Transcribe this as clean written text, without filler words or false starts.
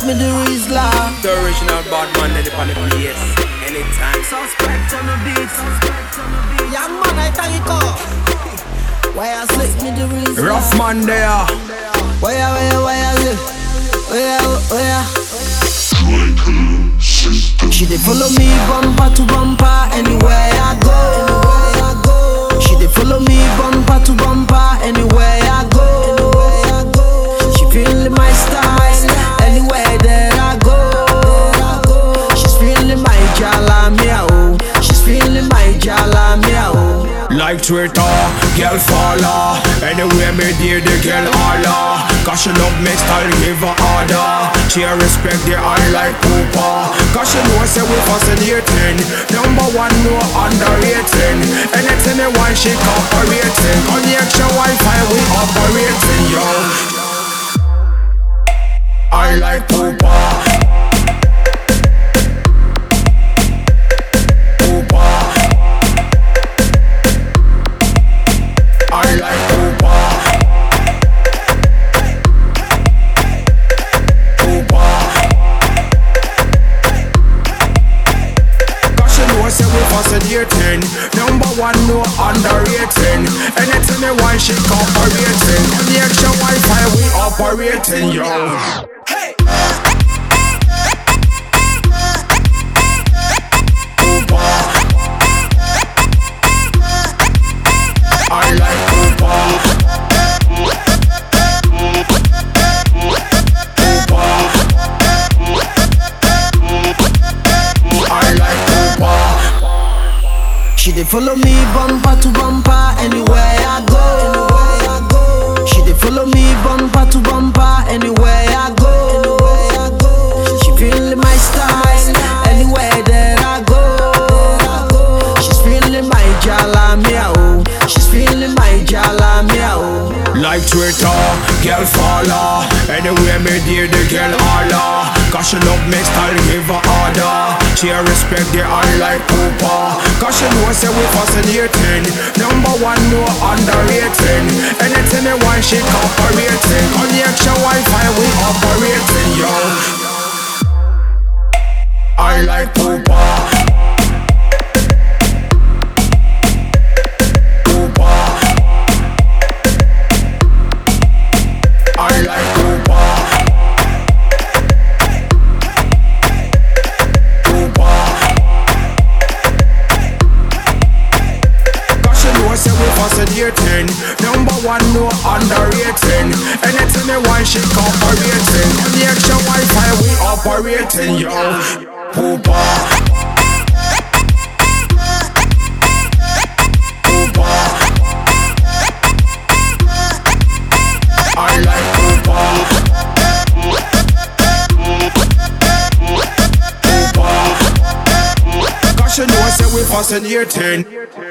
me the Rizla. The original bad man in the place. Anytime. Suspect on the beat. Young man, I thank you. Why I slick me the Rizla? Rough man there. Why I live? Where? She dey follow me bumper to bumper anywhere I go. She dey follow me bumper to bumper anywhere I go. She feeling my style anywhere that I go. She's feeling my jalamia, oh. She's feeling my jalamia, oh. Like Twitter, girl follow. Anywhere me dear the girl holla. Cause she love me style, give her order. She respect the eye like Cooper. Cause she know say we fascinating. Number one, no underrating. Anything me want, she cooperating. Connection Wi-Fi, we operating, yo. I like Cooper. Number one, no underrating. Anything they want, she cooperating. Connection Wi-Fi, we operating, yo. Hey! I like She dey follow me bumper to bumper anywhere I go. She dey follow me bumper to bumper anywhere I go. She feeling my style anywhere that I go. She's feeling my jalamia, oh. She's feeling my jalamia, oh. Like Twitter, girl follow. Anywhere me dear the girl holla. Cause she love me style, give her order. She respect the eye like Cooper. Cause she know say we fascinating. Number one, no underrating. Anything they want, she cooperating. Connection Wi-Fi, we operating, yo. I like Cooper. Number one, no underrating. Anything they want, she cooperating. Connection Wi-Fi, we operating, yo. Cooper. I like Cooper. Cause you know I say we fascinating.